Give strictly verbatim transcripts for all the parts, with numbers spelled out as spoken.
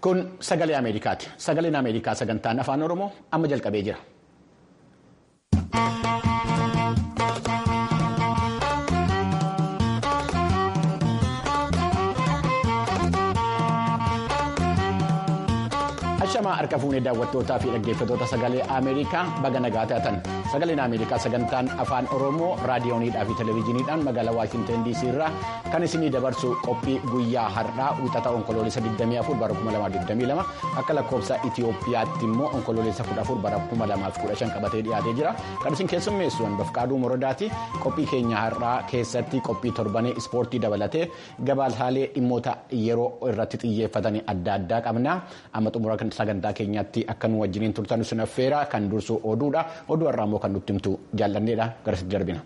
Kun sagalee Ameerikaati. Sagaleen Ameerikaa sagantaan afaan Oromoo amma jalqabee jira. Ashamaa harka fuunee daawwattootaa fi dhaggeeffattoota sagalee Ameerikaa baga nagaa taatan. Sagaleen Ameerikaa sagantaan afaan Oromoo raadiyooniidhaa fi televezyiiniidhaan magaalaa Waashinten D C irraa kan isinii dabarsu qophii guyyaa har'aa wixata onkoloolessa digdamii afur bara kuma lamaa digdamii lama akka lakkoofsa Itiyoophiyaatti immoo onkoloolessa kudha afur bara kuma lamaaf kudha shan qabatee dhiyaatee jira. Kan isin keessummeessu Bafqaaduu Morodaati. Qophii keenya har'aa keessatti qophii torbanii ispoortii dabalatee gabaasaalee dhimmoota yeroo irratti xiyyeeffatanii adda addaa qabna. Amma xumura sagantaa keenyatti akka nu wajjiniin turtan sun affeera kan dursu oduudha. Oduu har'aa immoo kan nutti himtu jaallanneedha. Garasitti darbina.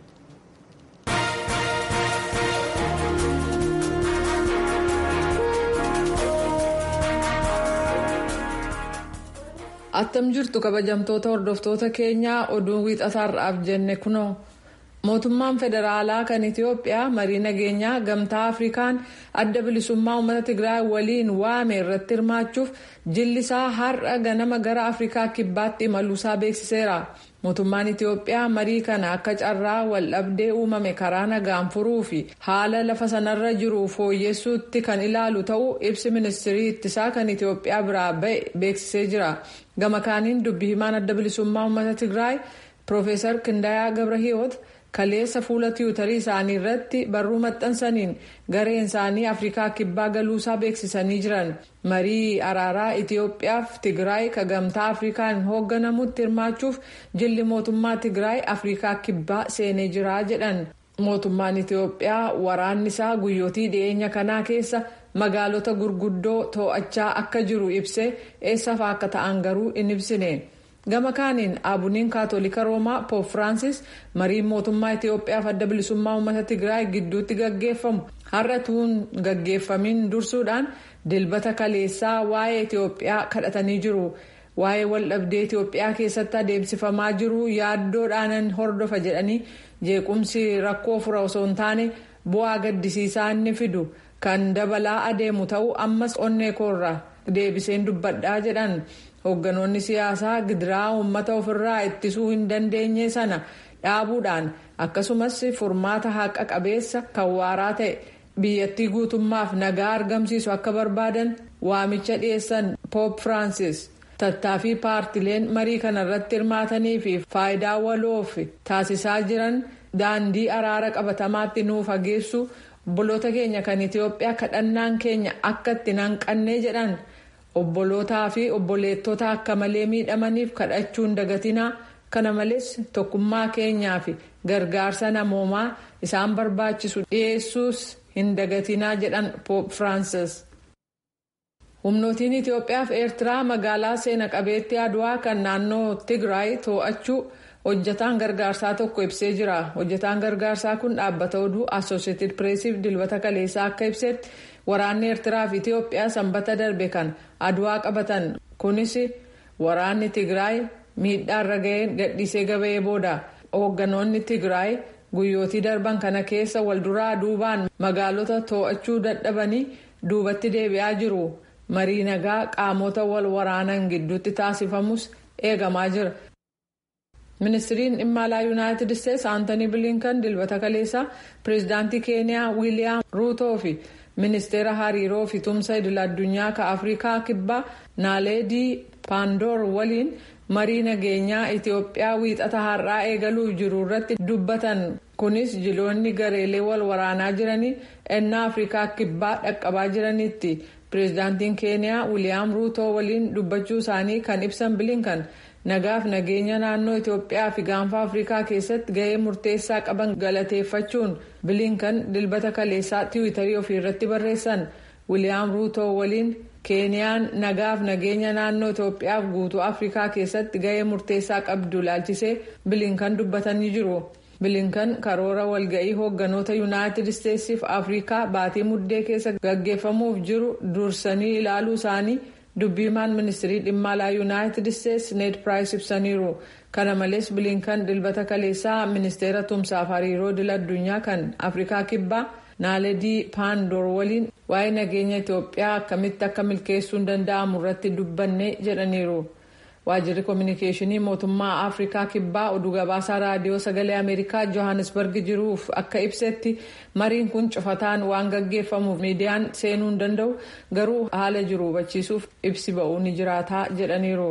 Attam jirtu kabajamtoota hordoftoota keenyaa oduun wiixataarraaf jenne kunoo. Mootummaan federaalaa kan Itiyoophiyaa marii nageenyaa gamtaa Afrikaan adda bilisummaa uummata Tigraay waliin waame irratti hirmaachuuf jillisaa har'a ganama gara Afrikaa kibbaatti imaluusaa beeksiseera. Mootummaan Itiyoophiyaa marii kana akka carraa wal dhabdee uumame karaa nagaan furuu fi haala lafa sanarra jiru fooyyessuutti kan ilaalu ta'uu ibsi ministirii ittisaa kan Itiyoophiyaa biraa ba'e beeksisee jira. Gama kaaniin dubbii himaan adda bilisummaa uummata Tigraay Piroofeesar Kindayaa Gabrahiyoot kaleessa fuula tiwutarii isaanii irratti barruu maxxansaniin gareen isaanii Afrikaa kibbaa galuusaa beeksisanii jiran. Marii araaraa Itiyoophiyaaf Tigraay ka gamtaa Afrikaan hoogganamutti hirmaachuuf jilli mootummaa Tigraay Afrikaa kibbaa seenee jira jedhan. Mootummaan Itiyoophiyaa waraanni isaa guyyootii dhiyeenya kanaa keessa magaalota gurguddoo to'achaa akka jiru ibsee eessaaf akka ta'an garuu hin ibsine. Gama kaaniin aabuniin kaatolika roomaa Poop Firaansis mariin mootummaa Itiyoophiyaaf adda bilisummaa uummata Tigraay gidduutti gaggeeffamu har'a tuun gaggeeffamiin dursuudhaan dilbata kaleessaa waa'ee Itiyoophiyaa kadhatanii jiru. Waa'ee waldhabdee Itiyoophiyaa keessatti adeemsifamaa jiru yaaddoodhaan hordofa jedhanii jeequmsi rakkoo fura osoo hin taane bu'aa gaddisiisaa inni fidu kan dabalaa adeemu ta'uu ammas onnee koorraa deebiseen dubbadhaa jedhan. Hoogganoonni siyaasaa gidiraa uummata ofirraa ittisuu hin dandeenye sana dhaabuudhaan akkasumas furmaata haqa qabeessa kan waaraa ta'e biyyattii guutummaaf nagaa argamsiisu akka barbaadan waamicha dhiyeessan Poop Firaansis tattaaffii paartileen marii kanarratti hirmaatanii fi faayidaa waloof taasisaa jiran daandii araara qabatamaatti nuuf fageessu obboloota keenya kan Itiyoophiyaa kadhannaan keenya akka itti hanqannee jedhan. Obbolootaa fi obboleettota akka malee miidhamaniif kadhachuun dagatinaa kana malees tokkummaa keenyaa fi gargaarsa namoomaa isaan barbaachisu dhiyeessuus hin dagatinaa jedhan Poop Firaansis. Humnootiin Itiyoophiyaa fi Eertiraa magaalaa seena qabeettii Adwaa kan naannoo Tigraay to'achuu hojjetaan gargaarsaa tokko ibsee jira. Hojjetaan gargaarsaa kun dhaabbata oduu Associated Pressiif dilbata kaleessaa akka ibsetti waraanni Eertiraa fi Itiyoophiyaa sanbata darbe kan Adwaa qabatan kunis waraanni Tigraay miidhaarra ga'een gadhiisee gaba'ee booda. Hoogganoonni Tigraay guyyootii darban kana keessa walduraa duubaan magaalota to'achuu dadhabanii duubatti deebi'aa jiru. Marii nagaa qaamota wal waraanan gidduutti taasifamus eegamaa jira. Ministiriin dhimma alaa Yuunaayitid Isteets Aantanii Bilinkan dilbata kaleessaa pireezidaantii Keeniyaa Wiiliyaam Ruutoo fi ministeera hariiroo fi tumsa idil addunyaa ka Afrikaa kibbaa Naaleedii Paandoor waliin marii nageenyaa Itiyoophiyaa wiixata har'aa eegaluuf jiru irratti dubbatan. Kunis jiloonni gareelee wal waraanaa jiranii ennaa Afrikaa kibbaa dhaqqabaa jiranitti. Pireezidaantiin Keeniyaa Wiiliyaam Ruutoo waliin dubbachuu isaanii kan ibsan Bilinkan nagaaf nageenya naannoo Itiyoophiyaa fi gaanfa Afrikaa keessatti gahee murteessaa qaban galateeffachuun Bilinkan dilbata kaleessaa tiwiitarii ofiirratti barreessan. Wiiliyaam Ruutoo waliin Keeniyaan nagaaf nageenya naannoo Itiyoophiyaa fi guutuu Afrikaa keessatti gahee murteessaa qabdu ilaalchisee Bilinkan dubbatanii jiru. Bilinkan karoora walga'ii hoogganoota Yuunaayitid Isteetsiif Afrikaa baatii muddee keessa gaggeeffamuuf jiru dursanii ilaaluu isaanii dubbiimaan ministirii dhimma alaa Yuunaayitid Isteets Ned Price ibsaniiru. Kana malees Bilinkan dilbata kaleessaa ministeera tumsaaf hariiroo idil addunyaa kan Afrikaa kibbaa Naaledii Paandoor waliin waa'ee nageenya Itoophiyaa akkamitti akka milkeessuun danda'amu irratti dubbanne jedhaniiru. Waajjirri Kominikeeshinii Mootummaa Afrikaa Kibbaa oduu gabaasaa raadiyoo sagalee Ameerikaa Johannesburg jiruuf akka ibsetti mariin kun cufataan waan gaggeeffamuuf miidiyaan seenuu hin danda'u garuu haala jiru hubachiisuuf ibsi ba'uu ni jiraataa jedhaniiru.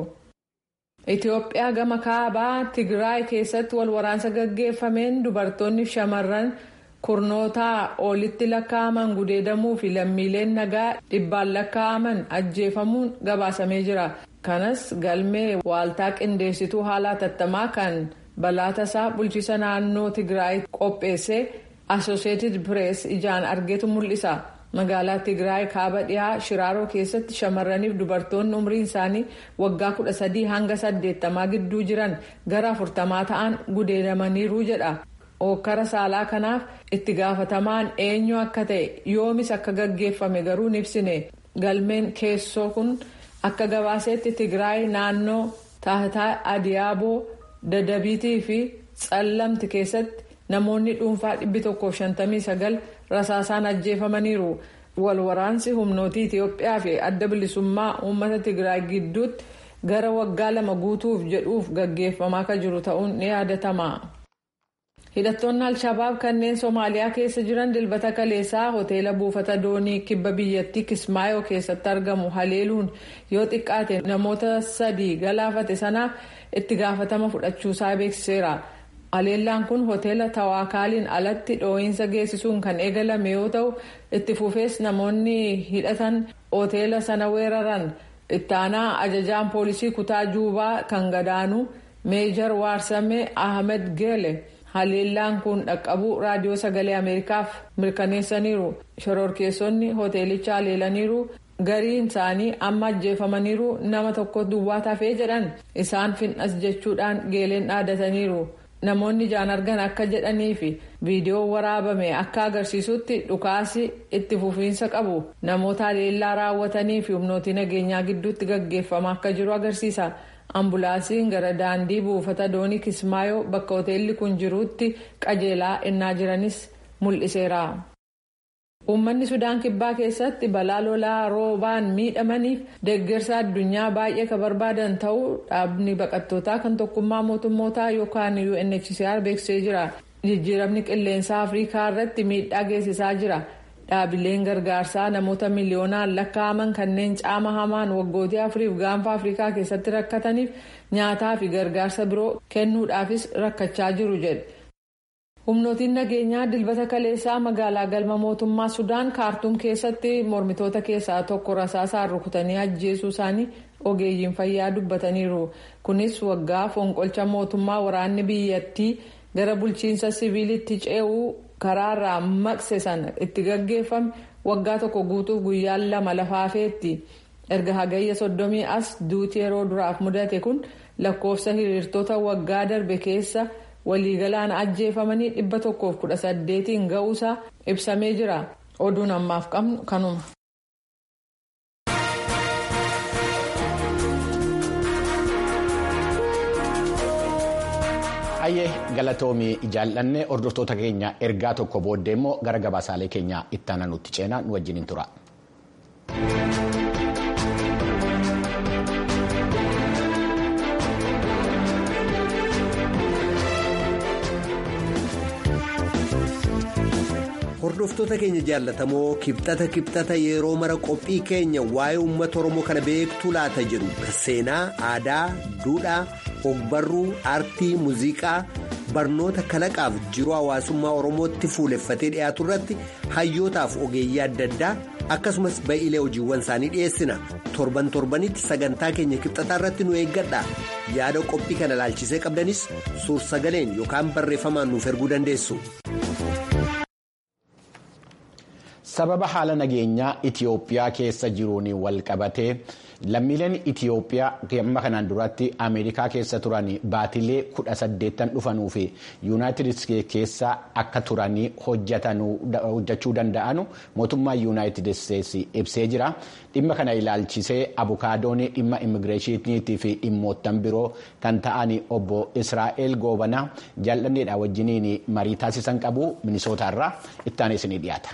Itoophiyaa gama kaabaa Tigraay keessatti wal waraansa gaggeeffameen dubartoonni fi shamarran kurnootaa olitti lakkaa'aman gudeedamuu fi lammiileen nagaa dhibbaan lakkaa'aman ajjeefamuun gabaasamee jira. Kanas galmee waaltaa qindeessituu haala hatattamaa kan balaa tasaa bulchiisa naannoo Tigraay qopheesse Associated Press ijaan argeetu mul'isa. Magaalaa Tigraay kaaba dhiyaa Shiraaroo keessatti shamarraniif dubartoonni umriin isaanii waggaa kudha sadii hanga saddeettamaa gidduu jiran gara afurtamaa ta'an gudeedamaniiru jedha. Ookkara saalaa kanaaf itti gaafatamaan eenyu akka ta'e yoomis akka gaggeeffame garuu ni ibsine. Galmeen keessoo kun akka gabaasetti Tigraay naannoo Taataa Adiyaaboo, Dadabiitii fi Tsallamti keessatti namoonni dhuunfaa dhibbi tokkoof shantamii sagal rasaasaan ajjeefamaniiru. Wal waraansi humnootii Itoophiyaa fi adda bilisummaa uummata Tigraay gidduutti gara waggaa lama guutuuf jedhuuf gaggeeffamaa akka jiru ta'uun ni yaadatama. Hidhattoonni Al-Shabaab kanneen Somaaliyaa keessa jiran dilbata kaleessaa hoteela buufata doonii kibba biyyattii Kismaayoo keessatti argamu haleeluun yoo xiqqaate namoota sadii galaafate sanaaf itti gaafatama fudhachuusaa beeksiseera. Haleellaan kun hoteela Tawaakaaliin alatti dhoo'insa geessisuun kan eegalame yoo ta'u itti fufees namoonni hidhatan hoteela sana weeraran. Itti aanaa ajajaan poolisii kutaa Juubaa kan gadaanu Meejar Waarsamee Ahmed Geele. Haleellaan kun dhaqqabuu raadiyoo sagalee Ameerikaaf mirkaneessaniiru. Shororkeessonni hoteelicha haleelaniiru. Gariin isaanii amma ajjeefamaniiru nama tokko duwwaa tafee jedhan isaan fin'as jechuudhaan Geeleen dhaadataniiru. Namoonni ijaan argan akka jedhanii fi viidiyoo waraabame akka agarsiisutti dhukaasi itti fufiinsa qabu. Namoota haleellaa raawwatanii fi humnooti nageenyaa gidduutti gaggeeffamaa akka jiru agarsiisa. Ambulaansiin gara daandii buufata doonii Kismaayoo bakka hoteelli kun jiruutti qajeelaa innaa jiranis mul'iseera. Uummanni Sudaan Kibbaa keessatti balaa lolaa roobaan miidhamaniif deeggarsa addunyaa baay'ee kan barbaadan ta'uu dhaabni baqattootaa kan tokkummaa mootummootaa yookaan U N H C R beeksisee jira. Jijjiiramni qilleensaa Afrikaa irratti miidhaa geessisaa jira. Dhaabileen gargaarsaa namoota miliyoonaan lakkaa'aman kanneen caama hamaan waggootii afuriif gaanfa Afrikaa keessatti rakkataniif nyaataa fi gargaarsa biroo kennuudhaafis rakkachaa jiru jedhe. Humnootiin nageenyaa dilbata kaleessaa magaalaa galma mootummaa Sudaan Kaartuum keessatti mormitoota keessaa tokko rasaasaan rukutanii ajjeesuu isaanii ogeeyyiin fayyaa dubbataniiru. Kunis waggaa fonqolcha mootummaa waraanni biyyattii gara bulchiinsa siviilitti ce'uu karaarraa maqse sana itti gaggeeffame waggaa tokko guutuuf guyyaan lama lafaafeetti. Erga hagayya soddomii as duuti yeroo duraaf mudate kun lakkoofsa hiriirtota waggaa darbe keessa waliigalaan ajjeefamanii dhibba tokkoof kudha saddeetiin ga'uusaa ibsamee jira. Oduun ammaaf qabnu kanuma. Ayyee galatoomii jaallanne hordoftoota keenya ergaa tokko booddee immoo gara gabaasaalee keenya itti aanutti ceenaa nu wajjin tura. Hordoftoota keenya jaallatamoo kibxata kibxata yeroo mara qophii keenya waa'ee uummata Oromoo kana beektuu laata jedhu seenaa, aadaa, duudhaa, ogbarruu, aartii, muuziqaa, barnoota kalaqaaf jiruu hawaasummaa Oromootti fuuleffatee dhiyaatu irratti hayyootaaf ogeeyyii adda addaa akkasumas ba'iilee hojiiwwan isaanii dhiyeessina. Torban torbanitti sagantaa keenya kibxataa irratti nu eeggadha. Yaada qophii kana ilaalchisee qabdanis suur-sagaleen yookaan barreeffamaan nuuf erguu dandeessu. Sababa haala nageenyaa Itiyoophiyaa keessa jiruun wal qabatee lammiileen Itiyoophiyaa amma kanaan duratti Ameerikaa keessa turan baatilee kudha saddeettan dhufanuu fi Yuunaayitid Isteetsi keessa akka turanii hojjechuu danda'an mootummaa Yuunaayitid Isteetsi ibsee jira. Dhimma kana ilaalchisee abukaadoon dhimma immigireeshiniitii fi dhimmoottan biroo kan ta'an obbo Israa'el Goobanaa jaalladheedha wajjiniin marii taasisan qabu Minisootaarraa itti isinii dhiyaata.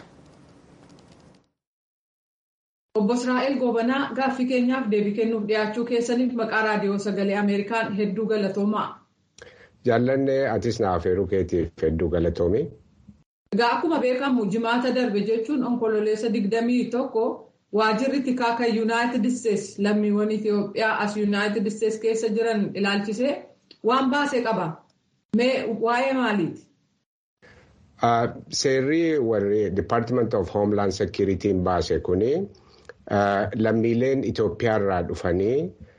Obbo Israa'el Goobanaa gaaffii keenyaaf deebii kennuuf dhiyaachuu keessaniif maqaa raadiyoo sagalee Ameerikaan hedduu galatoomaa. Jaallannee atis na afeeruu keetiif hedduu galatoomi. Egaa akkuma beekamu jimaata darbe jechuun onkololeessa digdamii tokko waajirri tikaa kan Yuunaayitid Isteetsi lammiiwwan Itiyoophiyaa as Yuunaayitid Isteetsi keessa jiran ilaalchisee waan baasee qaba. Mee waa'ee maaliiti? Seerri warri Department of Homeland Security baase kuni lammiileen Itoophiyaa irraa dhufanii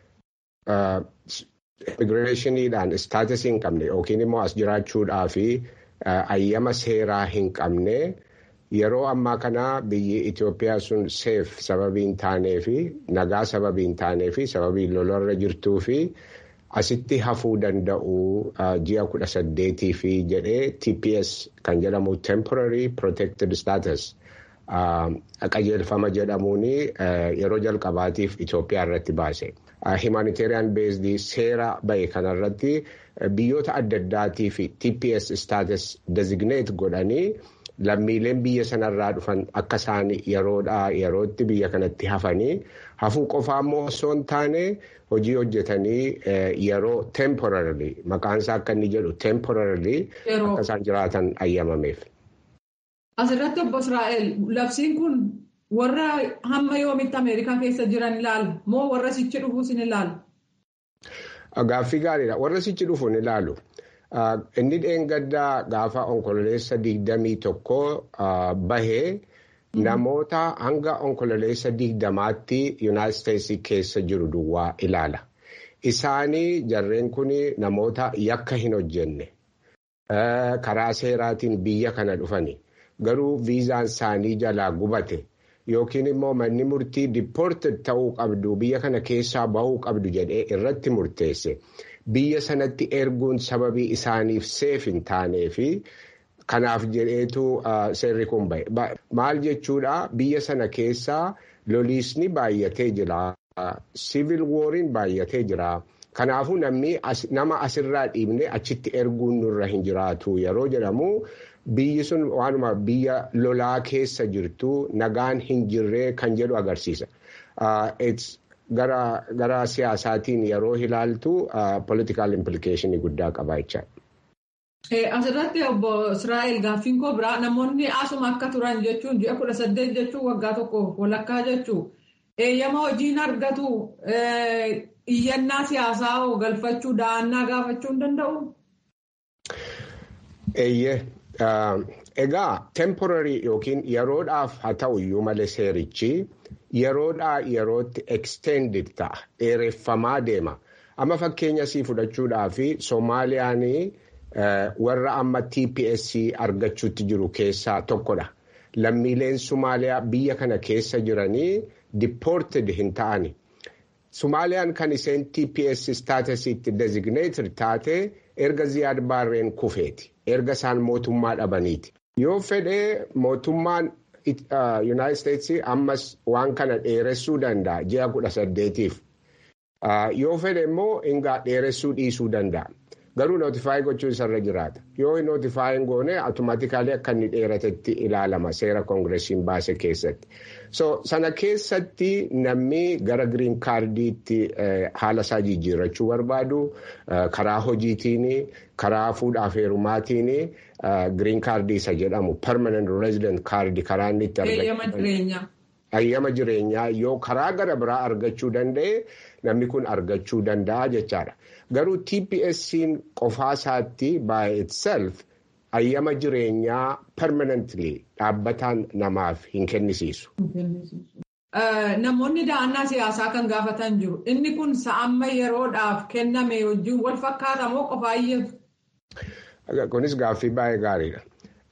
immigireeshiniidhaan istaatusii hin qabne yookiin immoo as jiraachuudhaa fi ayyama seeraa hin qabne yeroo ammaa kana biyyi Itoophiyaa sun seef sababii hin taanee fi nagaa sababii hin taanee fi sababii lolarra jirtuu fi asitti hafuu danda'u ji'a kudha saddeetii fi jedhee T P S kan jedhamu Temporary Protected Status qajeelfama jedhamuun yeroo jalqabaatiif Itoophiyaa irratti baase. Humanitarian based seera bahe kanarratti biyyoota adda addaatii fi T P S status designate godhanii lammiileen biyya sanarraa dhufan akka isaan yeroodhaa yerootti biyya kanatti hafanii hafuu qofaa immoo osoo hin taane hojii hojjetanii yeroo temporarily maqaan isaa akka inni jedhu temporarily akka isaan jiraatan ayyamameef. Asirratti obbo Israa'el labsiin kun warra hamma yoomitti Ameerikaa keessa jiran ilaala moo warra sichi dhufuus ni ilaala? Gaaffii gaariidha. Warra sichi dhufu ni ilaalu. Inni dheengaddaa gaafa onkololeessa digdamii tokko bahee namoota hanga onkololeessa digdamaatti Yuunaayitid Isteetsi keessa jiru duwwaa ilaala. Isaanii jarreen kun namoota yakka hin hojjenne karaa seeraatiin biyya kana dhufani. Garuu viizaan isaanii jalaa gubate yookiin immoo manni murtii deported ta'uu qabdu biyya kana keessaa bahuu qabdu jedhee irratti murteesse. Biyya sanatti erguun sababii isaaniif seef hin taanee fi kanaaf jedheetu seerri kun bahe. Maal jechuudha biyya sana keessaa loliisni baay'atee jira. Civil warriin baay'atee jira. Kanaafuu namni nama asirraa dhiibne achitti erguun nurra hin jiraatu yeroo jedhamu biyyi sun waanuma biyya lolaa keessa jirtu nagaan hin jirree kan jedhu agarsiisa. Gara gara siyaasaatiin yeroo ilaaltu political implication guddaa qaba jechaadha. Asirratti obbo Israa'el gaaffiin koo biraa namoonni asuma akka turan jechuun ji'a kudha saddeet jechuun waggaa tokko walakkaa jechuun eeyyama hojiin argatu iyyannaa siyaasaa galfachuu da'annaa gaafachuu hin danda'u? Eeyyee. Egaa temporary yookiin yeroodhaaf haa ta'u iyyuu malee seerichi yeroodhaa yerootti extended ta'a dheereffamaa deema. Amma fakkeenya sii fudhachuudhaa fi Soomaaliyaan warra amma T P S argachuutti jiru keessaa tokkodha. Lammiileen Somaaliyaa biyya kana keessa jiranii deported hin ta'ani. Somaaliyaan kan isheen T P S staatusiitti designated taate erga Ziyaad Baarreen kufeeti. Erga isaan mootummaa dhabaniiti. Yoo fedhee mootummaan Yuunaayitid Isteetsi ammas waan kana dheeressuu danda'a ji'a kudha saddeetiif. Yoo fedhe immoo ingaa dheeressuu dhiisuu danda'a. Garuu nootifaayi gochuu isarra jiraata. Yoo nootifaayiin goone automaatikaalii akka inni dheeratetti ilaalama seera koongireesiin baase keessatti. So sana keessatti namni gara giriin kaardiitti haala isaa jijjiirrachuu barbaadu karaa hojiitiin karaa fuudhaaf heerumaatiin giriin kaardii isa jedhamu permanent resident kaardii karaa inni itti argachuu ayyama jireenyaa yoo karaa gara biraa argachuu danda'e namni kun argachuu danda'a jechaadha. Garuu T P S'n qofaa isaatti by itself ayyama jireenyaa permanently dhaabbataan namaaf hin kennisiisu. Namoonni da'annaa siyaasaa kan gaafatan jiru. Inni kun sa'amma yeroodhaaf kenname wajjin wal fakkaata moo qofaa iyyatu? Kunis gaaffii baay'ee gaariidha.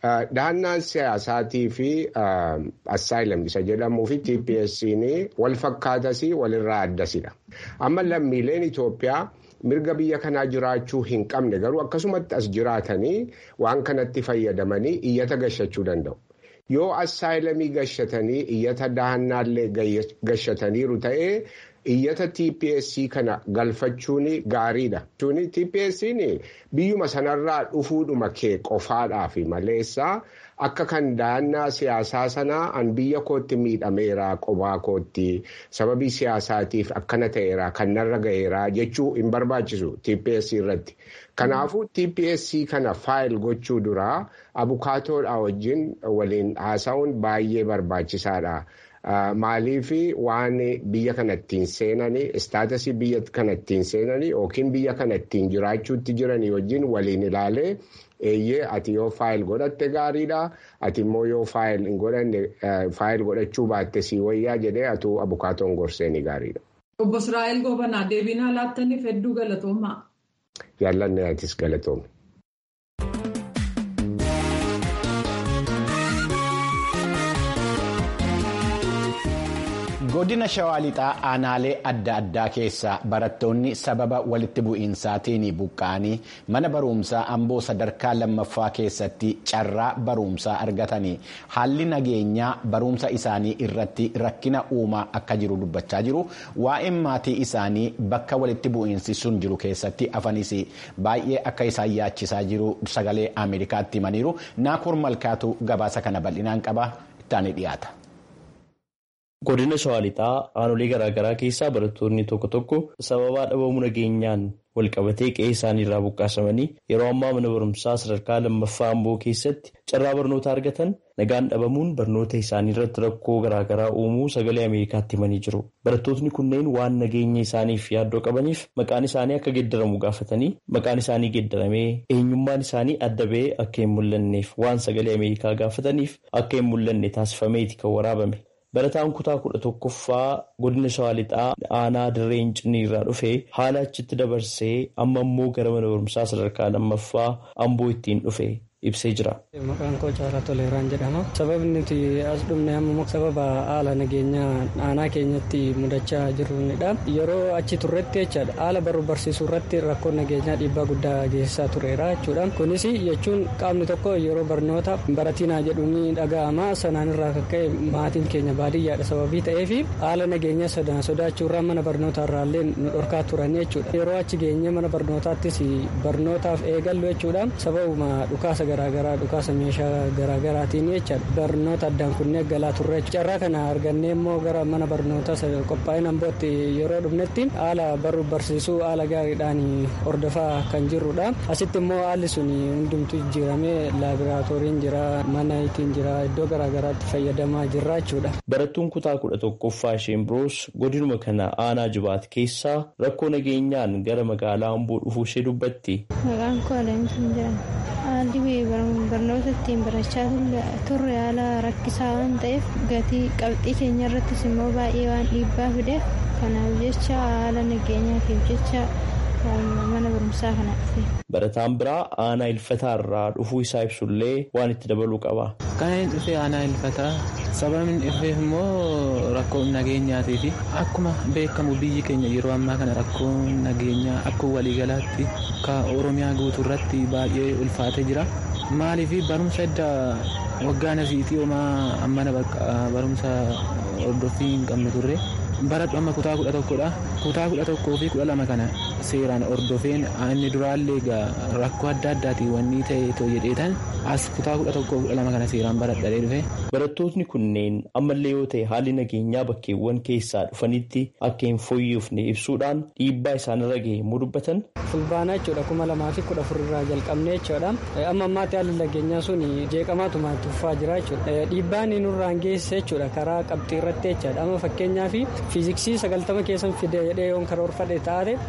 Dahannaan siyaasaatii fi assaayilam isa jedhamuu fi T P S wal fakkaatas walirraa addasidha. Amma lammiileen Itoophiyaa mirga biyya kanaa jiraachuu hin qabne garuu akkasumatti as jiraatanii waan kanatti fayyadamanii iyyata gashachuu danda'u. Yoo assaayilamii gashatanii iyyata dahannaallee gashataniiru ta'ee iyyata T P S kana galfachuun gaariidha. T P S biyyuma sanarraa dhufuudhuma kee qofaadhaaf maleessaa akka kan dahannaa siyaasaa sanaa an biyya kootti miidhameera qobaa kootti sababii siyaasaatiif akkana ta'eera kan narra ga'eera jechuu hin barbaachisu T P S irratti. Kanaafuu T P S kana faayil gochuu duraa abukaatoodhaa wajjin waliin haasa'uun baay'ee barbaachisaadha. Maaliifi waan biyya kanattiin seenanii istaatasii biyya kanattiin seenanii yookiin biyya kanattiin jiraachuutti jiranii wajjin waliin ilaalee eeyyee ati yoo faayil godhatte gaariidha ati immoo yoo faayil hin godhanne faayil godhachuu baatte sii wayyaa jedhee atuu abukaatoon gorseeni gaariidha. Obbo Israa'el Gobanaa deebinaa laattaniif hedduu galatoomaa. Jaallanne atis galatoome. Godina Shawaa Lixaa aanaalee adda addaa keessa barattoonni sababa walitti bu'iinsaatiin buqqa'anii mana barumsaa Amboo sadarkaa lammaffaa keessatti carraa barumsaa argatanii haalli nageenyaa barumsa isaanii irratti rakkina uumaa akka jiru dubbachaa jiru. Waa'een maatii isaanii bakka walitti bu'iinsi sun jiru keessatti afanis baay'ee akka isaan yaachisaa jiru sagalee Ameerikaatti himaniiru. Naakoor Malkaatu gabaasa kana bal'inaan qaba ittaanii dhiyaata. Godina Shawaa Lixaa aanolee garaagaraa keessaa barattoonni tokko tokko sababaa dhabamuu nageenyaan walqabatee qe'ee isaanii irraa buqqaasamanii yeroo ammaa mana barumsaa sadarkaa lammaffaa Amboo keessatti carraa barnoota argatan nagaan dhabamuun barnoota isaanii irratti rakkoo garaagaraa uumuu sagalee Ameerikaatti himanii jiru. Barattootni kunneen waan nageenya isaaniif yaaddoo qabaniif maqaan isaanii akka geeddaramu gaafatanii maqaan isaanii geeddaramee eenyummaan isaanii adda ba'ee akka hin mul'anneef waan sagalee Ameerikaa gaafataniif akka hin mul'anne taasifameeti kan waraabame. Barataan kutaa kudha tokkoffaa godina Shawaa Lixaa aanaa Dirreen Ciniirraa dhufee haala achitti dabarsee amma immoo gara mana barumsaa sadarkaa lammaffaa Amboo ittiin dhufe ibsee jira. Maqaan koo Caalaa Toleeraan jedhama. Sababni nuti as dhufne amma sababa haala nageenyaa aanaa keenyatti mudachaa jirudha. Yeroo achi turretti jechaadha. Haala baruu barsiisuu irratti rakkoon nageenyaa dhiibbaa guddaa geessisaa tureera jechuudha. Kunis jechuun qaamni tokko yeroo barnoota baratinaa jedhuun dhaga'ama. Sanaan irraa kan ka'e maatiin keenya baadiyyaadha sababii ta'eef haala nageenya sodaachuurraa mana barnootaa irraallee nu dhorkaa turan jechuudha. Yeroo achi geenye mana barnootaattis barnootaaf eegallu jechuudha. Sababuma dhukaasa garaagaraa dhukaasa meeshaa garaagaraatiin jechaadha. Barnoota addaan kunneen galaa turre carraa kana argannee immoo gara mana barnootaa qophaa'ina Ambootti yeroo dhufnetti haala baruu barsiisuu haala gaariidhaan hordofaa kan jirrudha. Asitti immoo haalli sun hundumtu jijjiiramee laabiraatooriin jira mana ittiin jira iddoo garaagaraatti fayyadamaa jirra jechuudha. Barattuun kutaa kudha tokkoffaa isheen biroos godinuma kana aanaa Jibaat keessaa rakkoo nageenyaan gara magaalaa Amboo dhufuu ishee dubbatti. Maqaan koo Alamtiin jedhama. Haalli barnoota ittiin barachaa turre haala rakkisaa waan ta'eef gatii qabxii keenya irrattis immoo baay'ee waan dhiibbaa fideef kanaaf jecha haala nageenyaatiif jecha mana barumsaa kana dhufe. Barataan biraa aanaa Ilfataa irraa dhufuu isaa ibsullee waan itti dabaluu qaba. Kan inni dhufe aanaa Ilfataa sababni dhufeef immoo rakkoo nageenyaatiifi akkuma beekamu biyyi keenya yeroo ammaa kana rakkoo nageenyaa akkuma waliigalaatti akka Oromiyaa guutuu irratti baay'ee ulfaatee jira. Maaliif barumsa edda waggaan asiitii homaa mana barumsa hordoffii hin qabne turre. Barattu amma kutaa kudha tokkodha. Kutaa kudha tokkoo fi kudha lama kana seeraan hordofeen inni duraallee rakkoo adda addaatiin wanni ta'e too jedheetan as kutaa kudha tokkoo kudha lama kana seeraan baradhadhee dhufe. Barattootni kunneen ammallee yoo ta'e haalli nageenyaa bakkeewwan keessaa dhufanitti akka hin fooyyofne ibsuudhaan dhiibbaa isaanirra gahe immoo dubbatan. Fulbaanaa jechuudha kuma lamaa fi kudha afur irraa jalqabnee jechuudha. Amma ammaatti haalli nageenyaa sun jeeqamaatuma tuffaa jira jechuudha. Dhiibbaan nurraan geesse jechuudha karaa qabxii irratti jechuudha. Amma fakkeenyaaf fiiziksii sagaltama keessan fide jedhee yoon karoorfadhe taate sababa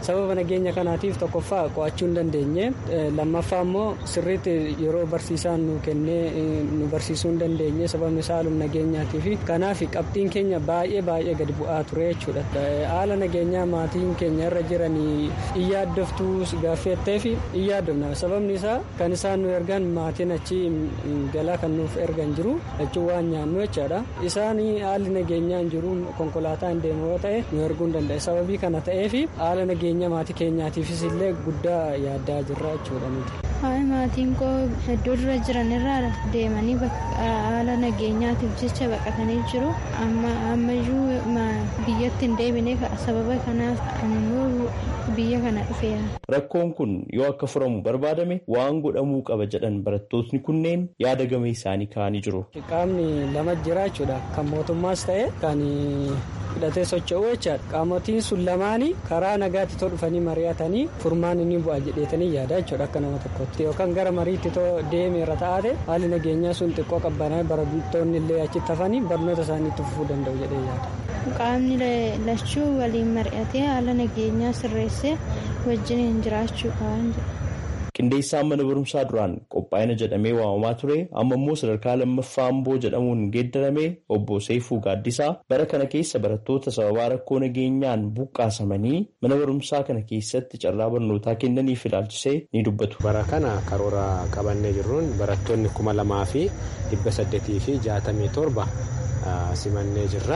nageenya kanaatiif tokkoffaa qo'achuu hin dandeenye lammaffaa immoo sirriitti yeroo barsiisaan nu kennee nu barsiisuu hin dandeenye sababni isaa haaluma nageenyaatii fi kanaaf qabxiin keenya baay'ee baay'ee gadi bu'aa ture jechuudha. Haala nageenyaa maatiin keenya irra jiranii iyyaaddoftuu gaaffettee fi iyyaaddomna sababni isaa kan isaan nu ergan maatiin achi galaa kan nuuf ergan jiru jechuun waan nyaannu jechaadha. Isaan haalli nageenyaa hin jiru konkolaataan deemu yoo ta'e nu erguu hin danda'e sababii kana ta'eef haala nageenya maatii keenyaatiifis illee guddaa yaaddaa jirra jechuudha nuti. Maatiin koo iddoo dura jiran irraa deemanii haala nageenyaatiif jecha baqatanii jiru. Ammayyuu biyyatti hin deebine sababa kanaaf immoo biyya kana dhufeera. Rakkoon kun yoo akka furamu barbaadame waan godhamuu qaba jedhan barattootni kunneen yaada gamee isaanii kaa'anii jiru. Qaamni lama jira jechuudha. Kan mootummaas ta'e kan hidhatee socho'u jechaadha. Qaamotiin sun lamaanii karaa nagaatti too dhufanii mari'atanii furmaan inni bu'a jedheetanii yaada jechuudha akka nama tokkotti. Yookaan gara mariitti too deemeera taate haalli nageenyaa sun xiqqoo qabbanaa barattoonni illee achitti hafanii barnoota isaaniitti fufuu danda'u jedhee yaada. Qaamni lachuu waliin mari'atee haala nageenyaa sirreessee wajjin jiraachuu qaban jedha. Qindeessaan mana barumsaa duraan qophaa'ina jedhamee waamamaa ture amma immoo sadarkaa lammaffaa Amboo jedhamuun geeddaramee obbo Seefuu Gaaddisaa bara kana keessa barattoota sababaa rakkoo nageenyaan buqqaasamanii mana barumsaa kana keessatti carraa barnootaa kennaniif ilaalchisee ni dubbatu. Bara kana karoora qabannee jirruun barattoonni kuma lamaa fi dhibba saddeetii fi jaatamii torba simannee jirra.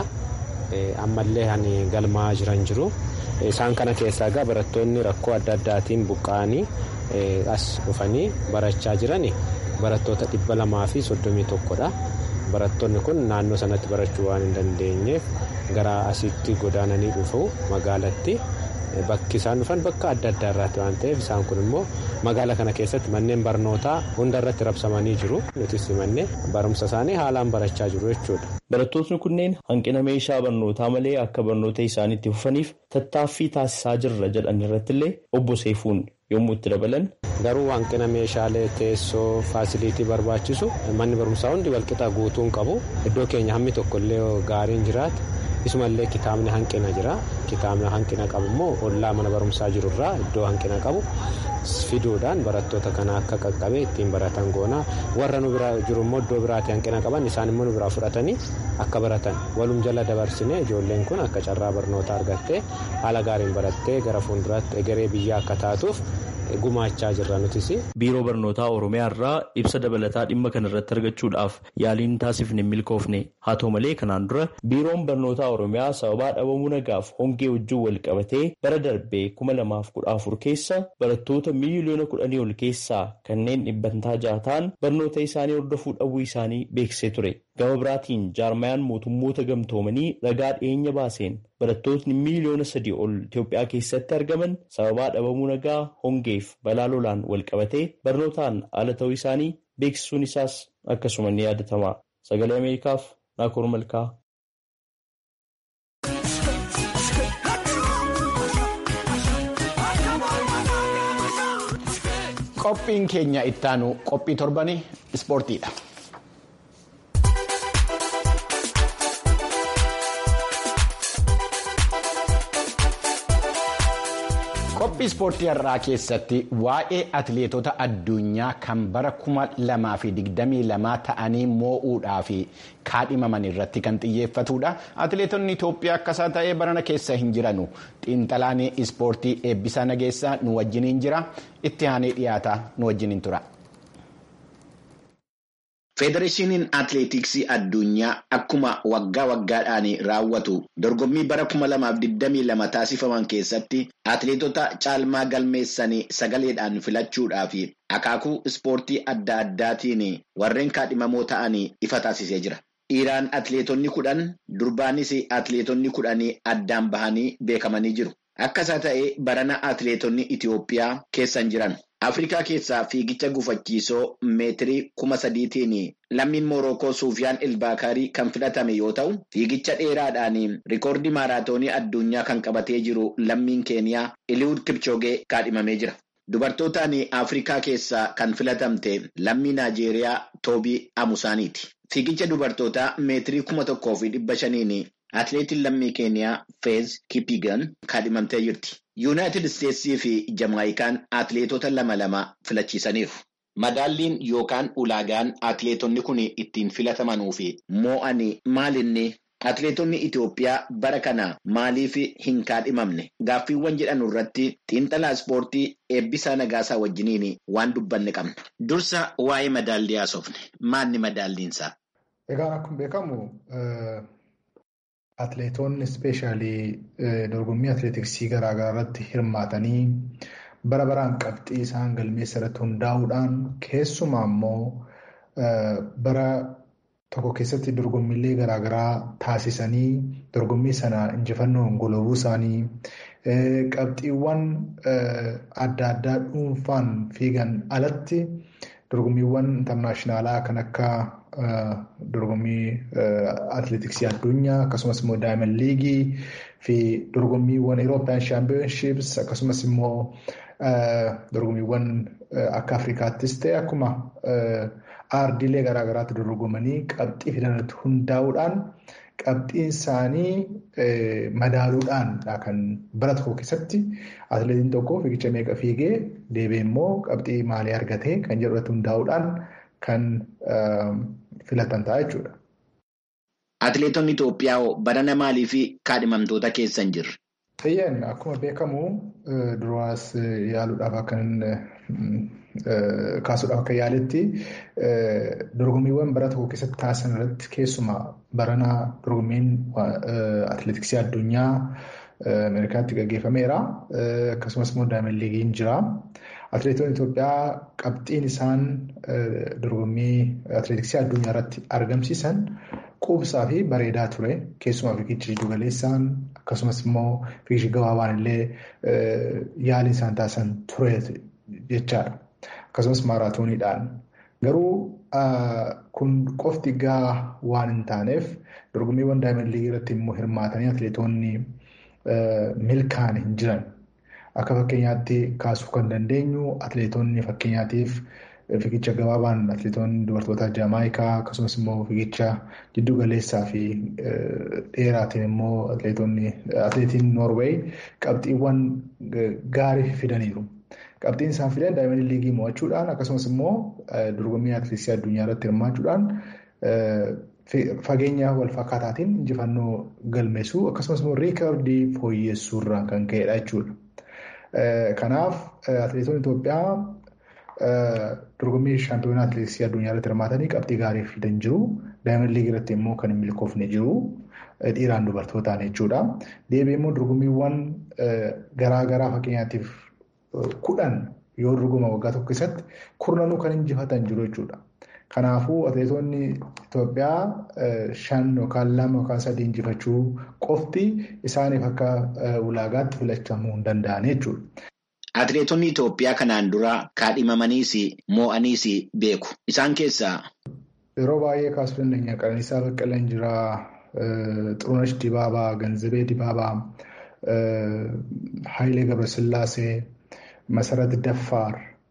Ammallee hani galmaa jiran jiru. Isaan kana keessaa egaa barattoonni rakkoo adda addaatiin buqqa'anii as dhufanii barachaa jirani barattoota dhibba lamaa fi soddomii tokkodha. Barattoonni kun naannoo sanatti barachuu waan hin dandeenyeef gara asitti godaananii dhufu magaalatti. Bakki isaan dhufan bakka adda addaa irraatti waan ta'eef isaan kun immoo magaala kana keessatti manneen barnootaa hunda irratti rabsamanii jiru. Nutis manneen barumsa isaanii haalaan barachaa jiru jechuudha. Barattootni kunneen hanqina meeshaa barnootaa malee akka barnoota isaaniitti fufaniif tattaaffii taasisaa jirra jedhan irratti illee obbo Seefuun yommuu itti dabalan. Garuu hanqina meeshaalee teessoo faasiliitii barbaachisu manni barumsaa hundi walqixa guutuun qabu. Iddoo keenya hammi tokkollee gaariin jiraatu. Isumallee kitaabni hanqina jira. Kitaabni hanqina qabu immoo ollaa mana barumsaa jirurraa iddoo hanqina qabu fiduudhaan barattoota kana akka qaqqabee ittiin baratan goona. Warra nu bira jiru immoo iddoo biraatti hanqina qaban isaan immoo nu biraa fudhatanii akka baratan walum jala dabarsine ijoolleen kun akka carraa barnootaa argattee haala gaariin barattee gara fuulduraatti egeree biyyaa akka taatuuf gumaachaa jirra nutis. Biiroo barnootaa Oromiyaa irraa ibsa dabalataa dhimma kana irratti argachuudhaaf yaaliin taasifne hin milkoofne. Haa ta'u malee kanaan dura biiroon barnootaa Oromiyaa sababaa dhabamuu nagaaf hongee wajjin wal qabatee bara darbee kuma lamaaf kudha afur keessa barattoota miiliyoona kudhanii ol keessaa kanneen dhibbantaa ja'a ta'an barnoota isaanii hordofuu dhabuu isaanii beeksisee ture. Gama biraatiin jaarmayaan mootummoota gamtoomanii ragaa dhiyeenya baaseen barattootni miiliyoona sadii ol Itoophiyaa keessatti argaman sababaa dhabamuu nagaa hongeef balaa lolaan wal qabatee barnootaan ala ta'uu isaanii beeksisuun isaas akkasuma ni yaadatama. Sagalee Ameerikaaf Naakoor Malkaa. Qophiin keenya ittaanu qophii torbanii ispoortiidha. Qophii ispoortii har'aa keessatti waa'ee atileetota addunyaa kan bara kuma lamaa fi digdamii lamaa ta'anii moo'uudhaa fi kaadhimaman irratti kan xiyyeeffatudha. Atileetonni Itoophiyaa akkasaa ta'ee barana keessa hin jiranu. Xiinxalaan ispoortii Eebbisaa Nageessaa nu wajjiniin jira. Itti aanee dhiyaata nu wajjiniin tura. Federeeshiniin Atileetiksii addunyaa akkuma waggaa waggaadhaan raawwatu dorgommii bara kuma lamaaf digdamii lama taasifaman keessatti atileetota caalmaa galmeessanii sagaleedhaan filachuudhaa fi akaakuu ispoortii adda addaatiin warreen kaadhimamoo ta'anii ifa taasisee jira. Dhiiraan atileetonni kudhan durbaanis atileetonni kudhanii addaan bahanii beekamanii jiru. Akkasaa ta'ee barana atileetonni Itoophiyaa keessan jiran. Afrikaa keessaa fiigicha gufachiisoo meetirii kuma sadiitiin lammiin Moorookoo Suufiyaan Ilbaakaarii kan filatame yoo ta'u, fiigicha dheeraadhaan rikoordii maaraatoonii addunyaa kan qabatee jiru lammiin Keeniyaa Eliud Kipchoogee kaadhimamee jira. Dubartootaan Afrikaa keessaa kan filatamte lammii Naajeeriyaa Toobii Amusaaniiti. Fiigicha dubartootaa meetirii kuma tokkoo fi dhibba shaniin atileetiin lammii Keeniyaa Feez Kipigan kaadhimamtee jirti. Yuunaayitid Isteetsii fi Jamaayikaan atileetota lama lama filachiisaniiru. Madaalliin yookaan ulaagaan atileetonni kun ittiin filatamanuu fi moo'anii maalinni atileetonni Itoophiyaa bara kana maaliif hin kaadhimamne gaaffiiwwan jedhanu irratti xiinxalaa ispoortii Eebbisaa Nagaasaa wajjiniin waan dubbanne qabna. Dursa waa'ee madaallii haasofne. Maanni madaalliinsaa? Egaa akkuma beekamu atileetonni ispeeshaalii dorgommii atileetiksii garaagaraa irratti hirmaatanii bara baraan qabxii isaan galmeessa irratti hundaa'uudhaan keessumaa immoo bara tokko keessatti dorgommiilee garaagaraa taasisanii dorgommii sana injifannoon golobuu isaanii qabxiiwwan adda addaa dhuunfaan fiigan alatti dorgommiiwwan intarnaashinaalaa kan akka dorgommii atileetiksii addunyaa akkasumas immoo daayimand liigii fi dorgommiiwwan Eurooppiyaan shaampiyoonshiips akkasumas immoo dorgommiiwwan akka Afrikaattis ta'e akkuma aardiilee garaagaraatti dorgomanii qabxii fidanirratti hundaa'uudhaan qabxiin isaanii madaaluudhaan kan bara tokko keessatti atileetiin tokko fiigicha meeqa fiigee deebi'ee immoo qabxii maalii argatee kan jedhu irratti hundaa'uudhaan kan filatan ta'a jechuudha. Atileetonni Itoophiyaa barana maalii fi kaadhimamtoota keessa hin jirre? Eeyyeen akkuma beekamu duraas yaaluudhaaf akka kaasuudhaaf akka yaaletti dorgommiiwwan bara tokko keessatti taasisan irratti keessumaa barana dorgommiin atileetiksii addunyaa Ameerikaatti gaggeeffameera. Akkasumas immoo daayimand liigiin jira. Atileetonni Itoophiyaa qabxiin isaan dorgommii atileetiksii addunyaa irratti argamsiisan quubsaa fi bareedaa ture. Keessumaa fiigichi jiddu galeessaan akkasumas immoo fiigichi gabaabaan illee yaaliin isaan taasisan ture jechaadha. Akkasumas maaraatooniidhaan. Garuu kun qofti gahaa waan hin taaneef dorgommiiwwan daayimand liigii irratti immoo hirmaatanii atileetonni milkaan hin jiran. Akka fakkeenyaatti kaasuu kan dandeenyu atileetonni fakkeenyaatiif fiigicha gabaabaan atileetonni dubartoota Jamaayikaa akkasumas immoo fiigicha jiddu galeessaa fi dheeraatiin immoo atileetiin Noorweey qabxiiwwan gaarii fidaniiru. Qabxiin isaan fidan daayimand liigii mo'achuudhaan akkasumas immoo dorgommii atileetiksii addunyaa irratti hirmaachuudhaan fageenya wal fakkaataatiin injifannoo galmeessuu akkasumas immoo riikardii fooyyessuu irraa kan ka'edha jechuudha. Kanaaf atileetonni Itoophiyaa dorgommii shaampiyoonaa atileetiksii addunyaa irratti hirmaatanii qabxii gaarii fidan jiru. Daayimand liigii irratti immoo kan hin milkoofne jiru. Dhiiraan dubartootaan jechuudha. Deebi'ee immoo dorgommiiwwan garaagaraa fakkeenyaatiif kudhan yoo dorgoma waggaa tokko keessatti kurnanuu kan injifatan jiru jechuudha. Kanaafuu atileetonni Itoophiyaa shan yookaan lama yookaan sadii injifachuu qofti isaaniif akka ulaagaatti filatamuu hin danda'an jechuudha. Atileetonni Itoophiyaa kanaan dura kaadhimamaniis moo'aniis beeku. Isaan keessaa yeroo baay'ee kaasuu dandeenya. Qananiisaa Baqqalaan jira, Xurunesh Dibaabaa, Ganzabee Dibaabaa, Hayilee Gabrasillaasee, Masarat Daffaar,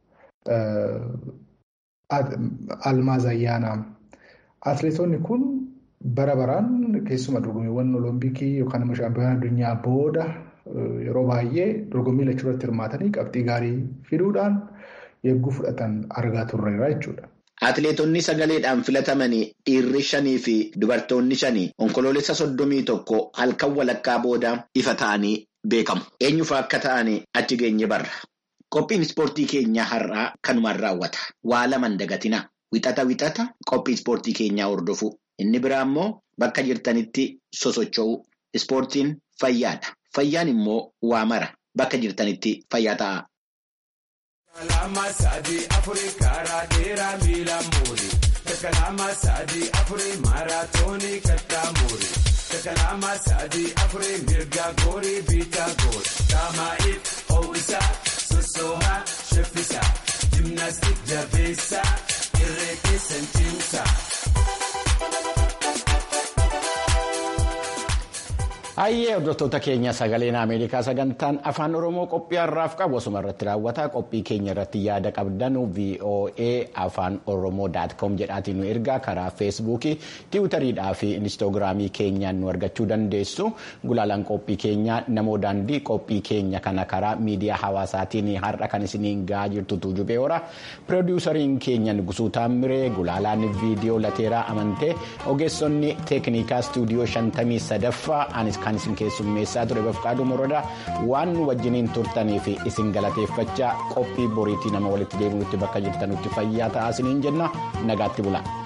Almaaz Ayyaanaa. Atileetonni kun bara baraan keessumaa dorgommiiwwan olompikii yookaan immoo shaampiyoonaa addunyaa booda yeroo baay'ee dorgommii lachuu irratti hirmaatanii qabxii gaarii fiduudhaan yegguu fudhatan argaa turreera jechuudha. Atileetonni sagaleedhaan filatamanii dhiirri shanii fi dubartoonni shanii onkoloolessa soddomii tokko halkan walakkaa booda ifa ta'anii beekamu. Eenyufa akka ta'anii achi geenye barra. Qophiin ispoortii keenyaa har'aa kanumaan raawwata. Waa laman dagatina. Wixata wixata qophii ispoortii keenyaa hordofu. Inni biraa immoo bakka jirtanitti sosocho'u. Ispoortiin fayyaadha. Fayyaan immoo waa mara. Bakka jirtanitti fayyaa ta'a. Kalama sadii afurii karaa dheeraa miila muuri. Kalama sadii afurii maaraatoonii kattaa muuri. Kalama sadii afurii mirga goorii biitaa goori. Taamaa'iif ho'isaa sosohaa shaffisaa. Jimnaastik jabeessaa irree keessan cimsaa. Ayyee hordoftoota keenya sagaleen Ameerikaa sagantaan afaan Oromoo qophii har'aaf qabu asuma irratti raawwata. Qophii keenya irratti yaada qabdan V O A afaan oromoo dot com jedhaatiin nu ergaa karaa feesbuukii, tiwutariidhaa fi inistoogiraamii keenyaan nu argachuu dandeessu. Gulaalaan qophii keenya namoo daandii qophii keenya kana karaa miidiyaa hawaasaatiin har'a kan isiniin gahaa jirtu Tuujubee Horaa. Piroodyuusariin keenya Nugusuu Taammiree, gulaalaan viidiyoo Lateeraa Amantee, ogeessonni teeknikaa istuudiyoo shantamii sadaffaa anis kan isin keessummeessaa ture Bafqaaduu Morodaa waan nu wajjiniin turtanii fi isin galateeffachaa qophii boriitii nama walitti deebinutti bakka jirtanutti fayyaa ta'aa isiniin jenna. Nagaatti bulaa.